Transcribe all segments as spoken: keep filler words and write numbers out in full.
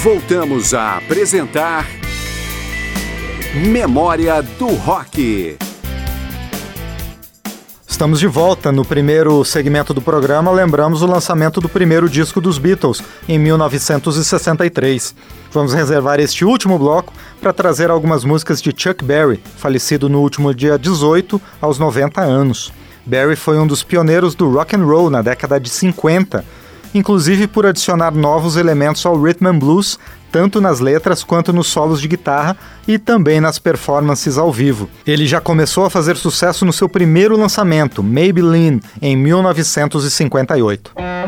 Voltamos a apresentar Memória do Rock. Estamos de volta. No primeiro segmento do programa, lembramos o lançamento do primeiro disco dos Beatles, em mil novecentos e sessenta e três. Vamos reservar este último bloco para trazer algumas músicas de Chuck Berry, falecido no último dia dezoito, aos noventa anos. Berry foi um dos pioneiros do rock and roll na década de cinquenta, inclusive por adicionar novos elementos ao rhythm and blues, tanto nas letras quanto nos solos de guitarra e também nas performances ao vivo. Ele já começou a fazer sucesso no seu primeiro lançamento, Maybelline, em mil novecentos e cinquenta e oito.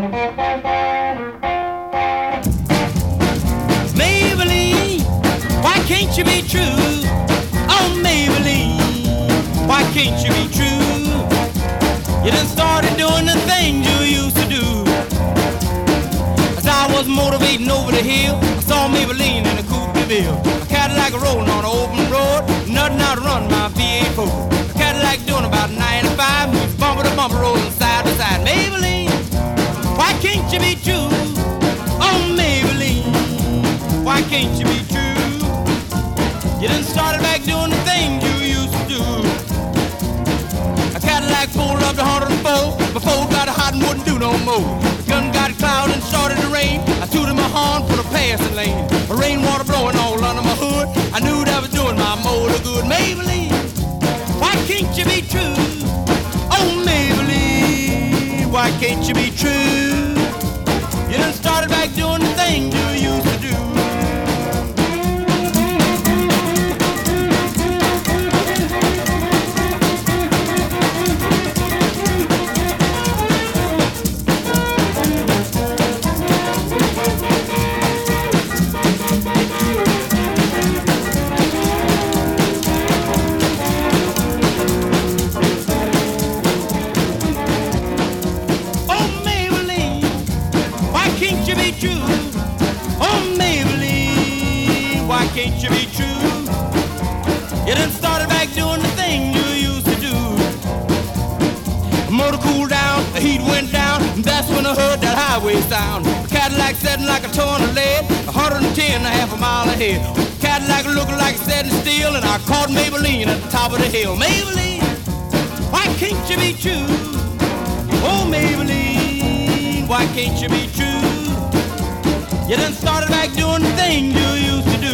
Maybelline, why can't you be true? Oh Maybelline, why can't you be true? You done started doing the things you used to do. As I was motivating over the hill, I saw Maybelline in a coupe de ville. A Cadillac rolling on an open road, nothing out to run my V eight Ford. A Cadillac doing about ninety-five, moves bumper to bumper, rolling side to side. Maybelline, why can't you be true? Oh Maybelline, why can't you be true? You done started back doing the things you used to do. A Cadillac pulled up to one hundred four, before got hot and wouldn't do no more. The gun got cloud and started to rain. I tooted my horn for the passing lane. The rainwater blowing all under my hood. I knew that was doing my motor good. Maybelline, why can't you be true? Oh Maybelline, why can't you be true? You done started back doing the things you used to do. Can't you be true? You done started back doing the thing you used to do. The motor cooled down, the heat went down, and that's when I heard that highway sound. The Cadillac setting like a ton of lead, one hundred ten and a half a mile ahead. The Cadillac looking like setting steel, and I caught Maybelline at the top of the hill. Maybelline, why can't you be true? Oh Maybelline, why can't you be true? You done started back doing the thing you used to do.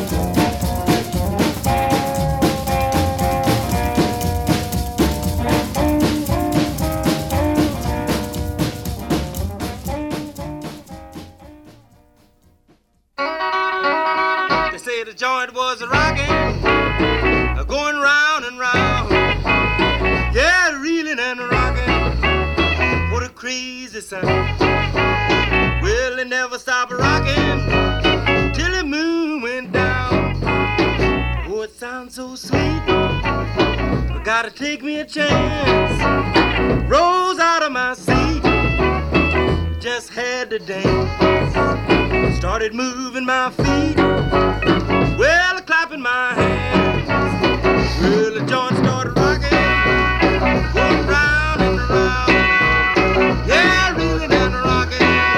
They say the joint was a rockin', going round and round. Yeah, reeling and rockin', what a crazy sound. Well, it never stopped rocking till the moon went down. Oh, it sounds so sweet, I gotta take me a chance. Rose out of my seat, just had to dance. Started moving my feet, well, clapping my hands. Well, the joint started rocking, going round and round. Yeah, reeling and rocking.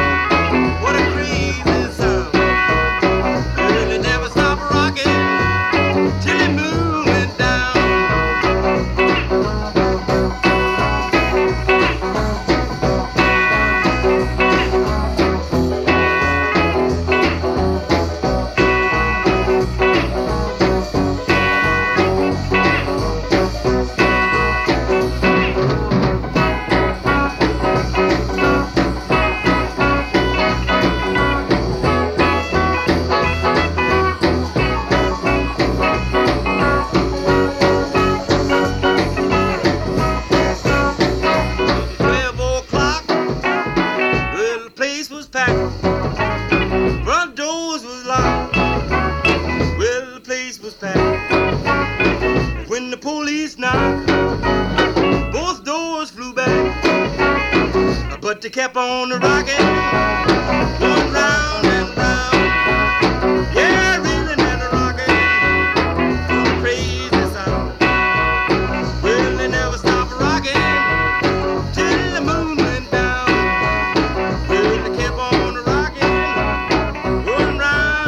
But they kept on the rocking, going round and round. Yeah, reeling and rocking, what a crazy sound. Well, they never stopped rocking till the moon went down. Well, they kept on rocking, going round.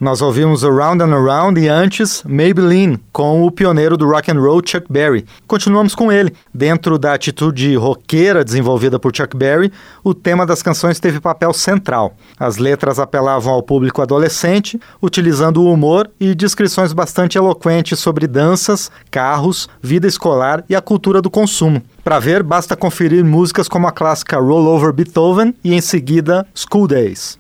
Nós ouvimos Around and Around e antes Maybelline, com o pioneiro do rock and roll Chuck Berry. Continuamos com ele. Dentro da atitude roqueira desenvolvida por Chuck Berry, o tema das canções teve papel central. As letras apelavam ao público adolescente, utilizando o humor e descrições bastante eloquentes sobre danças, carros, vida escolar e a cultura do consumo. Para ver, basta conferir músicas como a clássica Roll Over Beethoven e em seguida School Days.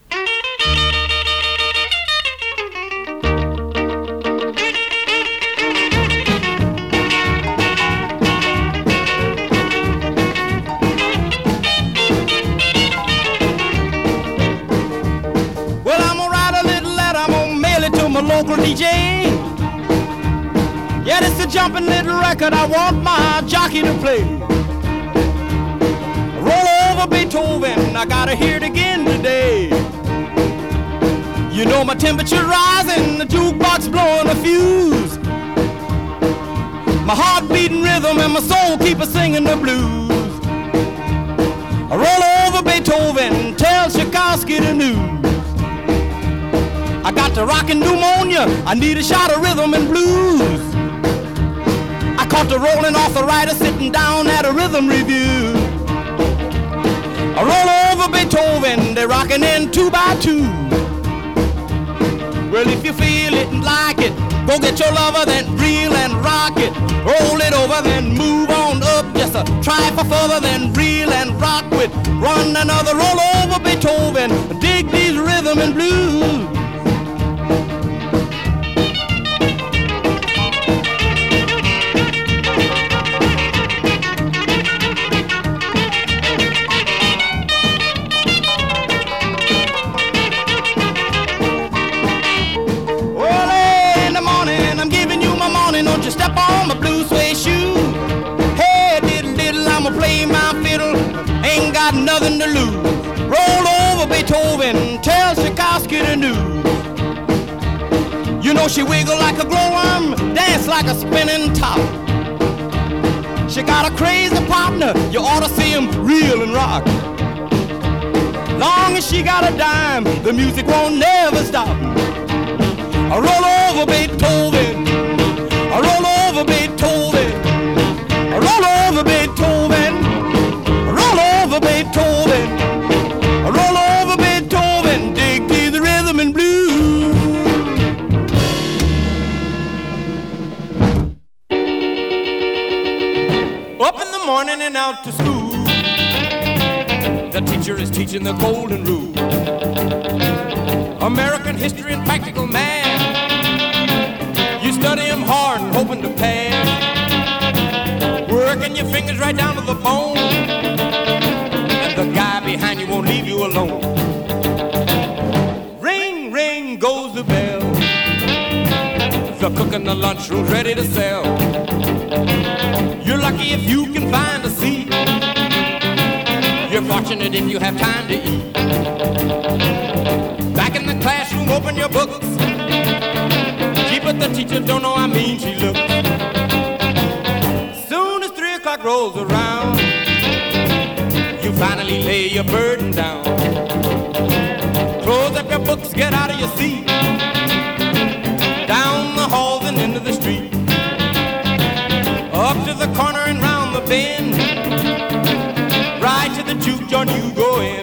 Local D J. Yeah, it's a jumping little record I want my jockey to play. Roll over Beethoven, I gotta hear it again today. You know my temperature's rising, the jukebox blowing a fuse. My heart beating rhythm and my soul keep a singing the blues. I roll over Beethoven, tell Tchaikovsky the news. I got the rockin' pneumonia, I need a shot of rhythm and blues. I caught the rolling arthritis sitting down at a rhythm review. I roll over Beethoven, they're rockin' in two by two. Well, if you feel it and like it, go get your lover, then reel and rock it. Roll it over, then move on up, just a try for further, then reel and rock with one another. Roll over Beethoven, dig these rhythm and blues. Step on my blue suede shoe. Hey, diddle diddle, I'ma play my fiddle. Ain't got nothing to lose. Roll over Beethoven, tell Tchaikovsky the news. You know she wiggle like a glowworm, dance like a spinning top. She got a crazy partner, you ought to see him reel and rock. Long as she got a dime, the music won't never stop. I roll over Beethoven, I roll over Beethoven, I roll over Beethoven, I roll over Beethoven, I roll over Beethoven, dig through the rhythm and blues. Up in the morning and out to school, the teacher is teaching the golden rule. American history and practical math. You study them hard and hoping to pass. Working your fingers right down to the bone, and the guy behind you won't leave you alone. Ring, ring goes the bell. The cook in the lunchroom's ready to sell. You're lucky if you can find a seat. You're fortunate if you have time to eat. Back in the classroom, open your books. But the teacher don't know how mean she looks. Soon as three o'clock rolls around, you finally lay your burden down. Close up your books, get out of your seat. Down the halls and into the street. Up to the corner and round the bend. Right to the juke joint you go in.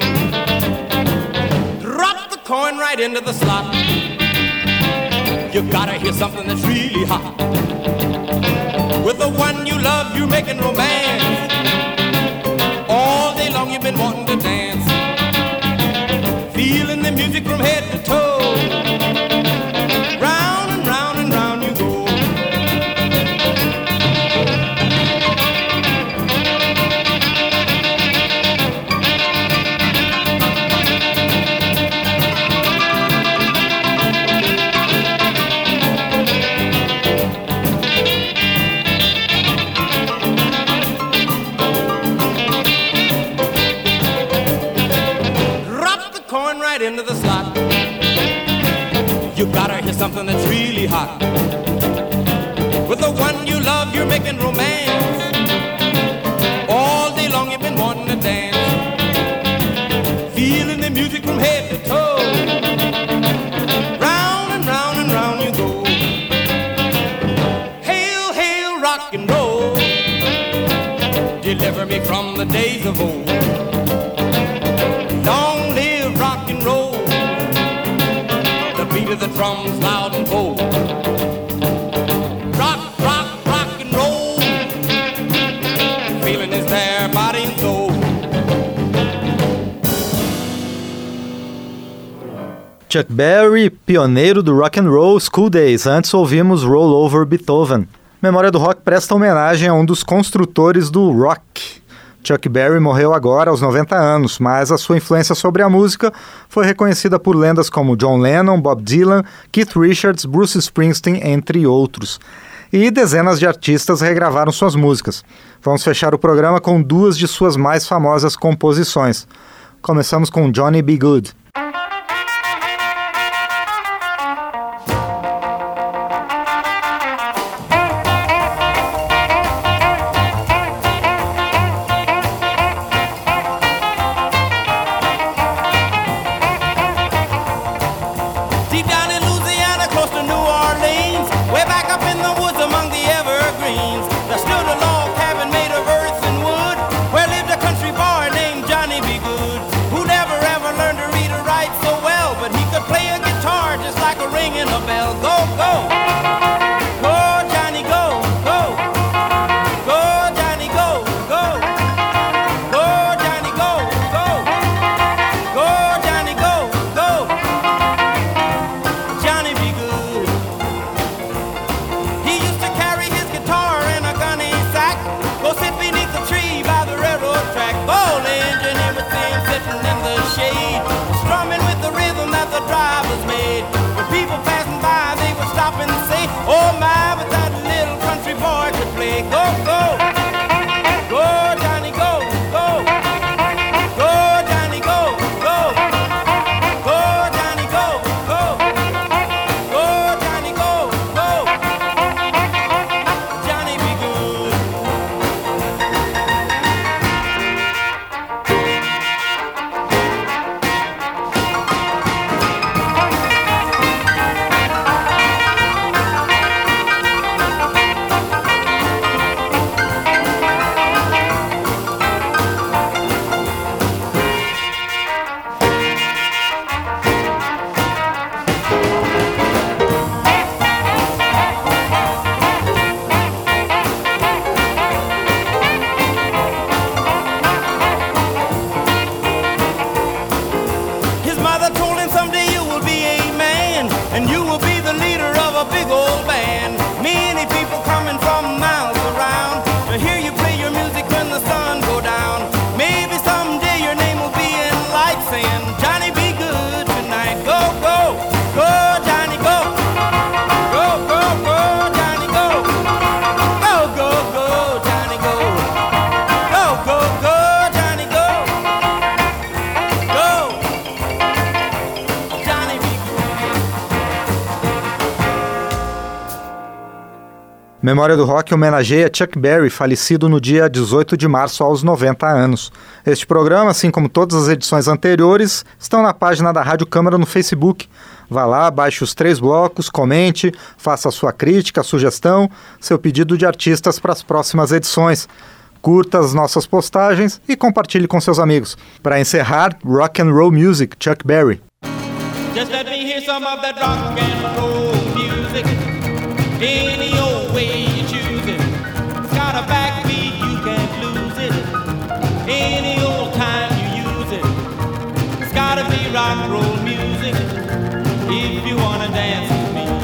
Drop the coin right into the slot. You gotta hear something that's really hot. With the one you love, you're making romance. All day long you've been wanting to dance. Feeling the music from head to toe. Round and round and round you go. Into the slot. You gotta hear something that's really hot. With the one you love, you're making romance. All day long you've been wanting to dance. Feeling the music from head to toe. Round and round. deliver me from the days of old. Long live rock and roll, the beat of the drums loud and bold. Rock, rock, rock and roll, feeling is there, body and soul. Chuck Berry, pioneiro do rock and roll, School Days. Antes ouvimos Roll Over Beethoven. Memória do Rock presta homenagem a um dos construtores do rock. Chuck Berry morreu agora aos noventa anos, mas a sua influência sobre a música foi reconhecida por lendas como John Lennon, Bob Dylan, Keith Richards, Bruce Springsteen, entre outros. E dezenas de artistas regravaram suas músicas. Vamos fechar o programa com duas de suas mais famosas composições. Começamos com Johnny B. Good. Memória do Rock homenageia Chuck Berry, falecido no dia dezoito de março aos noventa anos. Este programa, assim como todas as edições anteriores, estão na página da Rádio Câmara no Facebook. Vá lá, baixe os três blocos, comente, faça a sua crítica, sugestão, seu pedido de artistas para as próximas edições. Curta as nossas postagens e compartilhe com seus amigos. Para encerrar, Rock and Roll Music, Chuck Berry. Just let me hear some of that rock and roll music. Any old way you choose it. It's got a backbeat, you can't lose it. Any old time you use it. It's gotta be rock and roll music. If you wanna dance with me,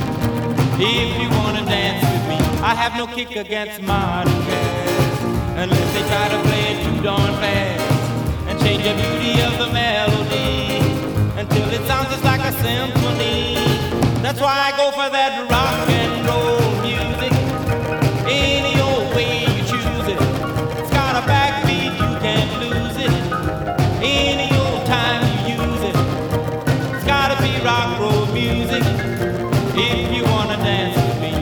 if you wanna dance with me, I have no kick against modern jazz, unless they try to play it too darn fast and change the beauty of the melody until it sounds just like a symphony. That's why I go for that rock and roll music. Any old way you choose it. It's got a backbeat, you can't lose it. Any old time you use it. It's gotta be rock and roll music. If you wanna dance with me,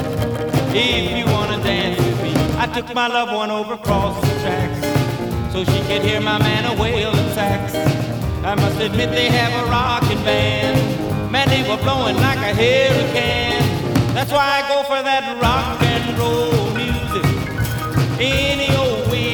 if you wanna dance with me. I took my loved one over across the tracks so she could hear my man a wailing sax. I must admit they have a rockin' band. Man, they were blowing like a hurricane. That's why I go for that rock and roll music. Any old way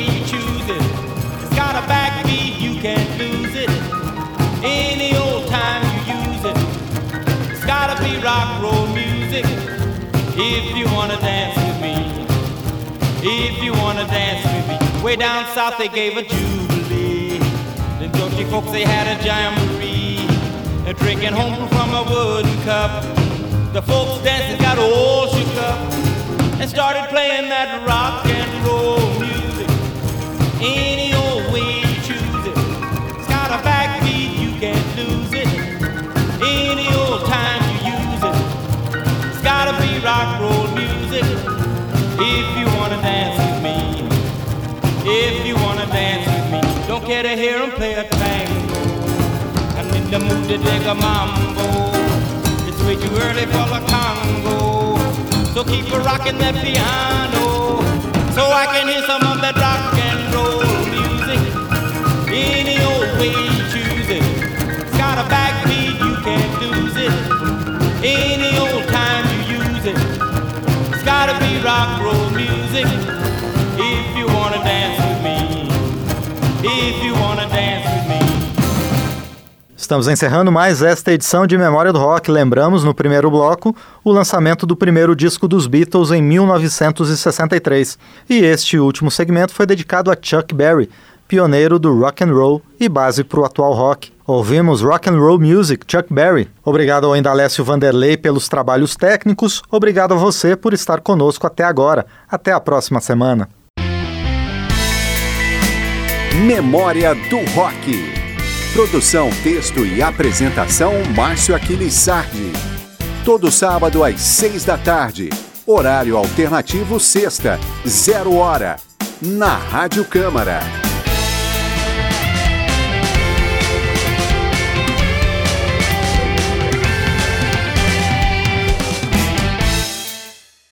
rock roll music. If you wanna dance with me, if you wanna dance with me. Way down south they gave a jubilee. The country folks they had a jamboree. They're drinking home from a wooden cup. The folks dancing got all shook up and started playing that rock and roll music. Any old way you choose it. It's got a backbeat, you can't lose it. Any old time you use it. It's gotta be rock roll music. If you wanna dance with me, if you wanna dance with me. Don't care to hear them play a tango. I'm in the mood to dig a mambo. It's way too early for the Congo. So keep a rocking that piano, so I can hear some of that rock and roll music. Any old way you choose it. It's got a backbeat, you can't lose it. Any old time you use it. It's gotta be rock roll music. If you wanna dance with me, if you wanna dance with me. Estamos encerrando mais esta edição de Memória do Rock. Lembramos, no primeiro bloco, o lançamento do primeiro disco dos Beatles em mil novecentos e sessenta e três. E este último segmento foi dedicado a Chuck Berry, pioneiro do rock and roll e base para o atual rock. Ouvimos Rock and Roll Music, Chuck Berry. Obrigado ao Indalécio Vanderlei pelos trabalhos técnicos. Obrigado a você por estar conosco até agora. Até a próxima semana. Memória do Rock. Produção, texto e apresentação, Márcio Aquiles Sardi. Todo sábado às seis da tarde. Horário alternativo sexta, zero hora. Na Rádio Câmara.